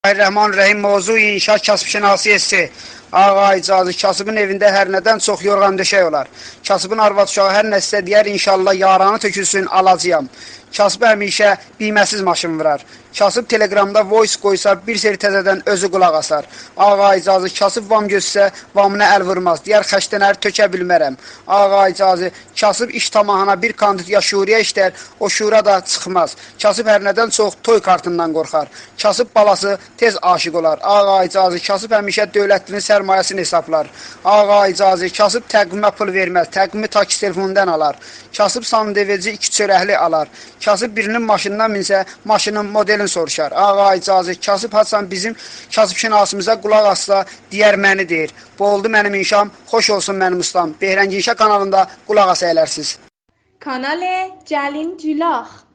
Bismillahirrahmanirrahim. Mövzu inşaat kasıb-şinasi hissi. Ağa icazı kasıbın evində hər nədən çox yorğan döşək olar. Kasıbın arvad uşağı hər nə istə deyər, inşallah yaranı tökülsün, alacağam. Kasıb həmişə biyməsiz maşın vurar. Kasıb telegramda voice qoysa bir seri təzədən özü qulaq asar. Ağa icazı kasıb vam gözsə vamına əl vurmaz. Deyər xəşdənər tökə bilmərəm. Ağa icazı kasıb iş tamahına bir kandid ya şuriyə işlər, o şura da çıxmaz. Kasıb hər nədən çox toy kartından qorxar. Kasıb balası tez aşiq olar. Ağa icazı kasıb həmişə dövlətlinin sərmayəsini hesablar. Ağa icazı kasıb təqvimə pul verməz. Təqvimi taksi telefonundan alar. Kasıb sandeveci 2 çörəkli alar. Kasıb birinin maşından minsə, maşının modelini soruşar. Ağa icazı kasıb haçan bizim kasıb-şinasımıza qulaq assa, deyər məni deyir. Bu oldu mənim inşam, xoş olsun mənim ustam. Behrəngi İnşa kanalında qulaq asa elərsiniz. کانال جلین جولاخ